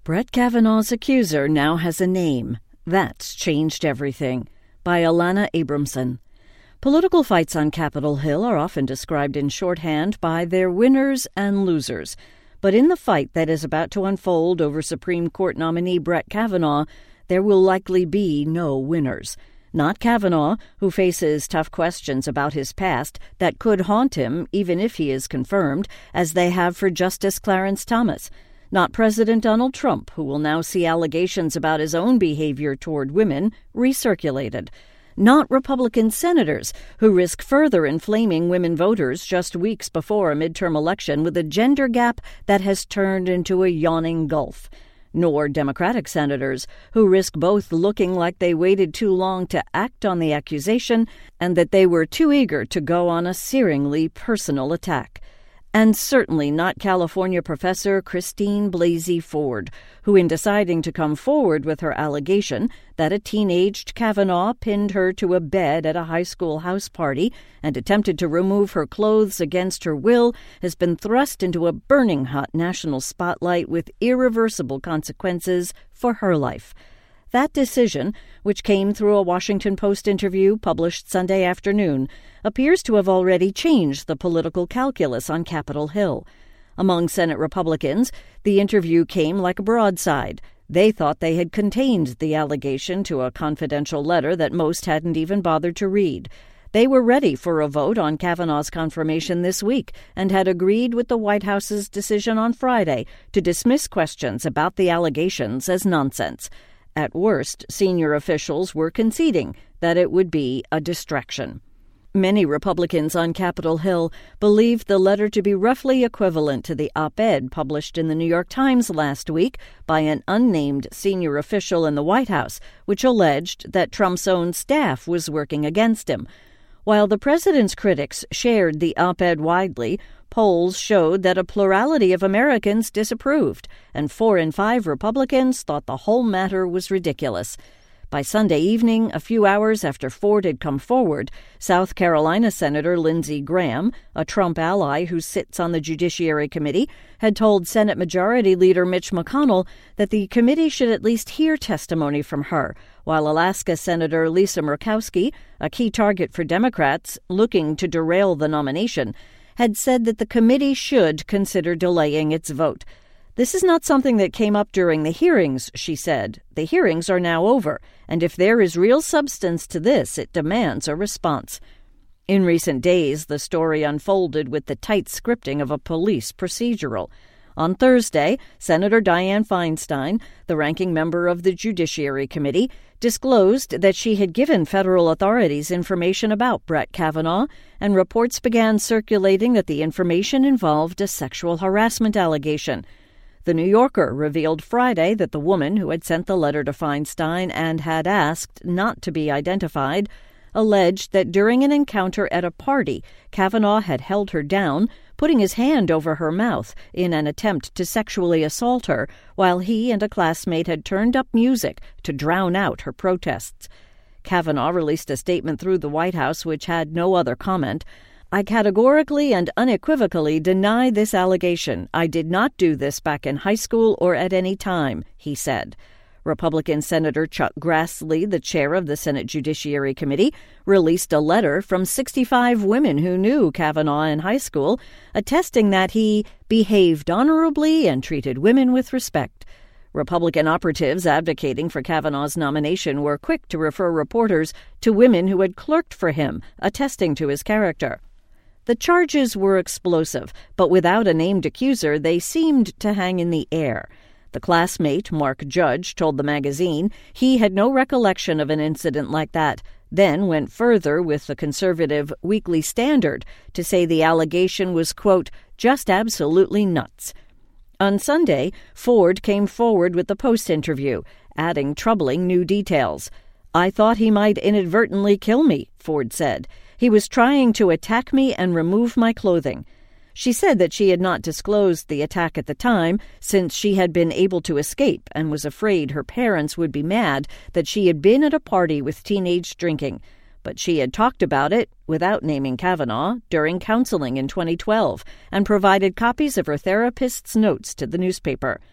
Brett Kavanaugh's accuser now has a name. That's changed everything. By Alana Abramson. Political fights on Capitol Hill are often described in shorthand by their winners and losers. But in the fight that is about to unfold over Supreme Court nominee Brett Kavanaugh, there will likely be no winners. Not Kavanaugh, who faces tough questions about his past that could haunt him even if he is confirmed, as they have for Justice Clarence Thomas. Not President Donald Trump, who will now see allegations about his own behavior toward women recirculated. Not Republican senators, who risk further inflaming women voters just weeks before a midterm election with a gender gap that has turned into a yawning gulf. Nor Democratic senators, who risk both looking like they waited too long to act on the accusation and that they were too eager to go on a searingly personal attack. And certainly not California professor Christine Blasey Ford, who in deciding to come forward with her allegation that a teenaged Kavanaugh pinned her to a bed at a high school house party and attempted to remove her clothes against her will, has been thrust into a burning hot national spotlight with irreversible consequences for her life. That decision, which came through a Washington Post interview published Sunday afternoon, appears to have already changed the political calculus on Capitol Hill. Among Senate Republicans, the interview came like a broadside. They thought they had contained the allegation to a confidential letter that most hadn't even bothered to read. They were ready for a vote on Kavanaugh's confirmation this week and had agreed with the White House's decision on Friday to dismiss questions about the allegations as nonsense. At worst, senior officials were conceding that it would be a distraction. Many Republicans on Capitol Hill believed the letter to be roughly equivalent to the op-ed published in the New York Times last week by an unnamed senior official in the White House, which alleged that Trump's own staff was working against him. While the president's critics shared the op-ed widely, polls showed that a plurality of Americans disapproved, and 4 in 5 Republicans thought the whole matter was ridiculous. By Sunday evening, a few hours after Ford had come forward, South Carolina Senator Lindsey Graham, a Trump ally who sits on the Judiciary Committee, had told Senate Majority Leader Mitch McConnell that the committee should at least hear testimony from her, while Alaska Senator Lisa Murkowski, a key target for Democrats looking to derail the nomination, had said that the committee should consider delaying its vote. This is not something that came up during the hearings, she said. The hearings are now over, and if there is real substance to this, it demands a response. In recent days, the story unfolded with the tight scripting of a police procedural. On Thursday, Senator Dianne Feinstein, the ranking member of the Judiciary Committee, disclosed that she had given federal authorities information about Brett Kavanaugh, and reports began circulating that the information involved a sexual harassment allegation. The New Yorker revealed Friday that the woman who had sent the letter to Feinstein and had asked not to be identified alleged that during an encounter at a party, Kavanaugh had held her down, putting his hand over her mouth in an attempt to sexually assault her, while he and a classmate had turned up music to drown out her protests. Kavanaugh released a statement through the White House which had no other comment. "I categorically and unequivocally deny this allegation. I did not do this back in high school or at any time," he said. Republican Senator Chuck Grassley, the chair of the Senate Judiciary Committee, released a letter from 65 women who knew Kavanaugh in high school, attesting that he behaved honorably and treated women with respect. Republican operatives advocating for Kavanaugh's nomination were quick to refer reporters to women who had clerked for him, attesting to his character. The charges were explosive, but without a named accuser, they seemed to hang in the air. The classmate, Mark Judge, told the magazine he had no recollection of an incident like that, then went further with the conservative Weekly Standard to say the allegation was, quote, just absolutely nuts. On Sunday, Ford came forward with the Post interview, adding troubling new details. "I thought he might inadvertently kill me," Ford said. "He was trying to attack me and remove my clothing." She said that she had not disclosed the attack at the time, since she had been able to escape and was afraid her parents would be mad that she had been at a party with teenage drinking. But she had talked about it, without naming Kavanaugh, during counseling in 2012 and provided copies of her therapist's notes to the newspaper.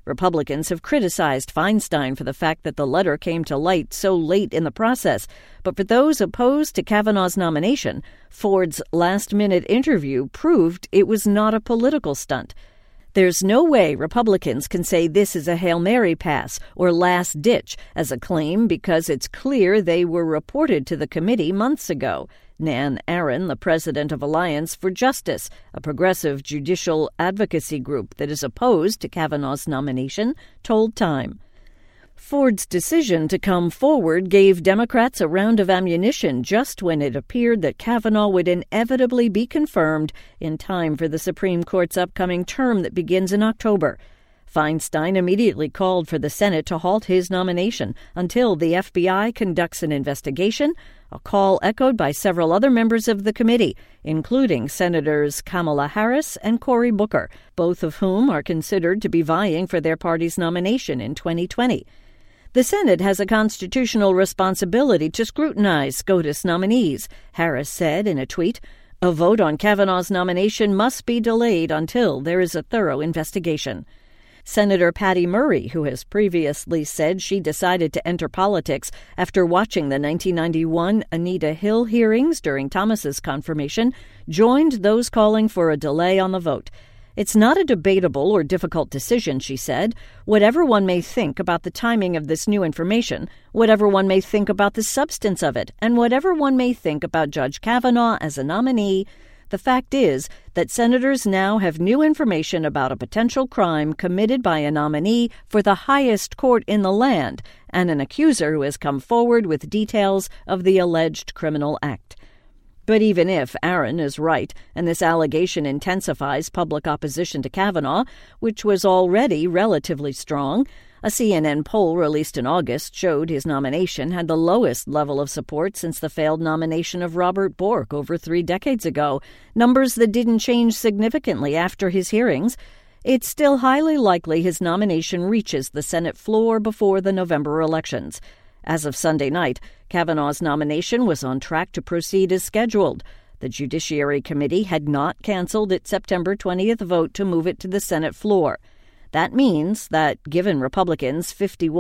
Republicans have criticized Feinstein for the fact that the letter came to light so late in the process. But for those opposed to Kavanaugh's nomination, Ford's last-minute interview proved it was not a political stunt. There's no way Republicans can say this is a Hail Mary pass or last ditch as a claim because it's clear they were reported to the committee months ago. Nan Aaron, the president of Alliance for Justice, a progressive judicial advocacy group that is opposed to Kavanaugh's nomination, told Time. Ford's decision to come forward gave Democrats a round of ammunition just when it appeared that Kavanaugh would inevitably be confirmed in time for the Supreme Court's upcoming term that begins in October. Feinstein immediately called for the Senate to halt his nomination until the FBI conducts an investigation, a call echoed by several other members of the committee, including Senators Kamala Harris and Cory Booker, both of whom are considered to be vying for their party's nomination in 2020. The Senate has a constitutional responsibility to scrutinize SCOTUS nominees, Harris said in a tweet. A vote on Kavanaugh's nomination must be delayed until there is a thorough investigation. Senator Patty Murray, who has previously said she decided to enter politics after watching the 1991 Anita Hill hearings during Thomas's confirmation, joined those calling for a delay on the vote. It's not a debatable or difficult decision, she said. Whatever one may think about the timing of this new information, whatever one may think about the substance of it, and whatever one may think about Judge Kavanaugh as a nominee, the fact is that senators now have new information about a potential crime committed by a nominee for the highest court in the land and an accuser who has come forward with details of the alleged criminal act. But even if Aaron is right and this allegation intensifies public opposition to Kavanaugh, which was already relatively strong, a CNN poll released in August showed his nomination had the lowest level of support since the failed nomination of Robert Bork over 3 decades ago, numbers that didn't change significantly after his hearings. It's still highly likely his nomination reaches the Senate floor before the November elections. As of Sunday night, Kavanaugh's nomination was on track to proceed as scheduled. The Judiciary Committee had not canceled its September 20th vote to move it to the Senate floor. That means that, given Republicans'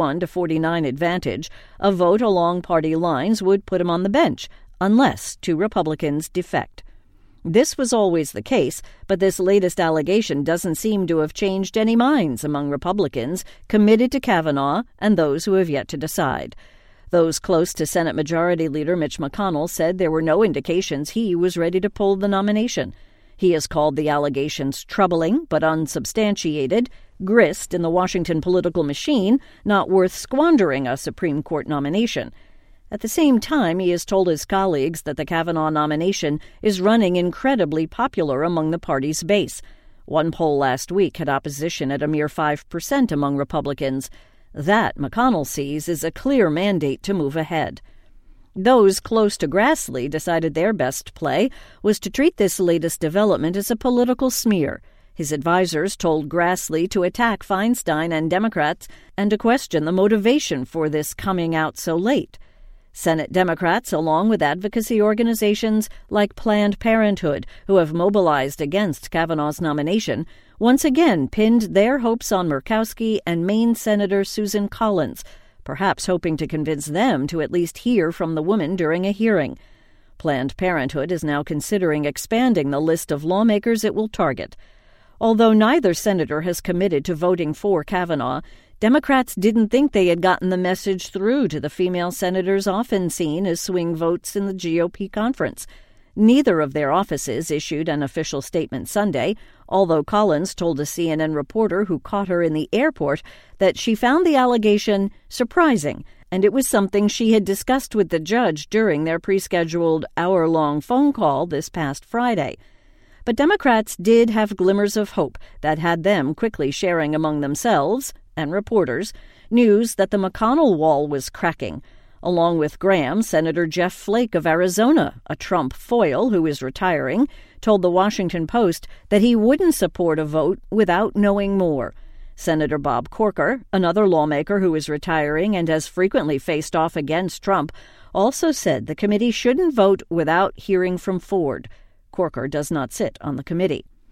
51-49 advantage, a vote along party lines would put him on the bench, unless 2 Republicans defect. This was always the case, but this latest allegation doesn't seem to have changed any minds among Republicans committed to Kavanaugh and those who have yet to decide. Those close to Senate Majority Leader Mitch McConnell said there were no indications he was ready to pull the nomination. He has called the allegations troubling but unsubstantiated, grist in the Washington political machine, not worth squandering a Supreme Court nomination. At the same time, he has told his colleagues that the Kavanaugh nomination is running incredibly popular among the party's base. One poll last week had opposition at a mere 5% among Republicans. That, McConnell sees, is a clear mandate to move ahead. Those close to Grassley decided their best play was to treat this latest development as a political smear. His advisers told Grassley to attack Feinstein and Democrats and to question the motivation for this coming out so late. Senate Democrats, along with advocacy organizations like Planned Parenthood, who have mobilized against Kavanaugh's nomination, once again pinned their hopes on Murkowski and Maine Senator Susan Collins, perhaps hoping to convince them to at least hear from the woman during a hearing. Planned Parenthood is now considering expanding the list of lawmakers it will target. Although neither senator has committed to voting for Kavanaugh, Democrats didn't think they had gotten the message through to the female senators often seen as swing votes in the GOP conference. Neither of their offices issued an official statement Sunday, although Collins told a CNN reporter who caught her in the airport that she found the allegation surprising, and it was something she had discussed with the judge during their pre-scheduled hour-long phone call this past Friday. But Democrats did have glimmers of hope that had them quickly sharing among themselves and reporters news that the McConnell wall was cracking. Along with Graham, Senator Jeff Flake of Arizona, a Trump foil who is retiring, told the Washington Post that he wouldn't support a vote without knowing more. Senator Bob Corker, another lawmaker who is retiring and has frequently faced off against Trump, also said the committee shouldn't vote without hearing from Ford. Corker does not sit on the committee.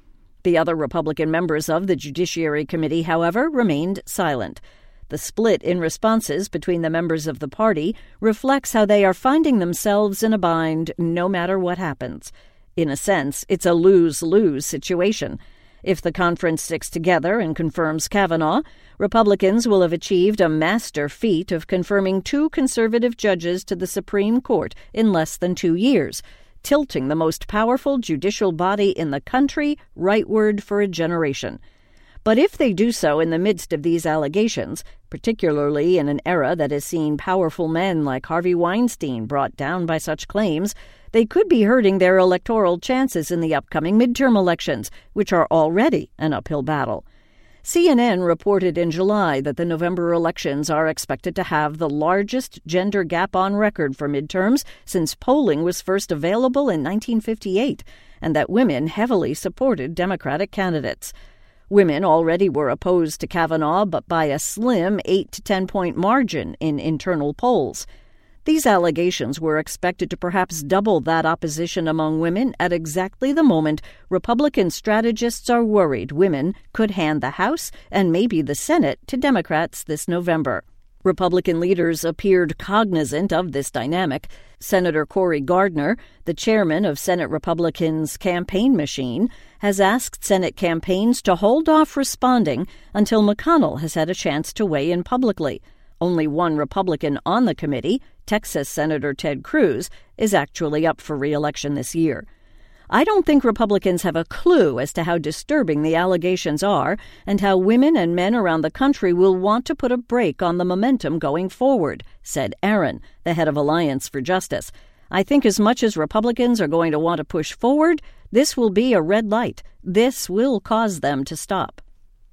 The other Republican members of the Judiciary Committee, however, remained silent. The split in responses between the members of the party reflects how they are finding themselves in a bind no matter what happens. In a sense, it's a lose-lose situation. If the conference sticks together and confirms Kavanaugh, Republicans will have achieved a master feat of confirming 2 conservative judges to the Supreme Court in less than 2 years, tilting the most powerful judicial body in the country rightward for a generation. But if they do so in the midst of these allegations, particularly in an era that has seen powerful men like Harvey Weinstein brought down by such claims, they could be hurting their electoral chances in the upcoming midterm elections, which are already an uphill battle. CNN reported in July that the November elections are expected to have the largest gender gap on record for midterms since polling was first available in 1958, and that women heavily supported Democratic candidates. Women already were opposed to Kavanaugh, but by a slim 8 to 10-point margin in internal polls. These allegations were expected to perhaps double that opposition among women at exactly the moment Republican strategists are worried women could hand the House and maybe the Senate to Democrats this November. Republican leaders appeared cognizant of this dynamic. Senator Cory Gardner, the chairman of Senate Republicans' campaign machine, has asked Senate campaigns to hold off responding until McConnell has had a chance to weigh in publicly. Only one Republican on the committee, Texas Senator Ted Cruz, is actually up for re-election this year. I don't think Republicans have a clue as to how disturbing the allegations are and how women and men around the country will want to put a brake on the momentum going forward, said Aaron, the head of Alliance for Justice. I think as much as Republicans are going to want to push forward, this will be a red light. This will cause them to stop.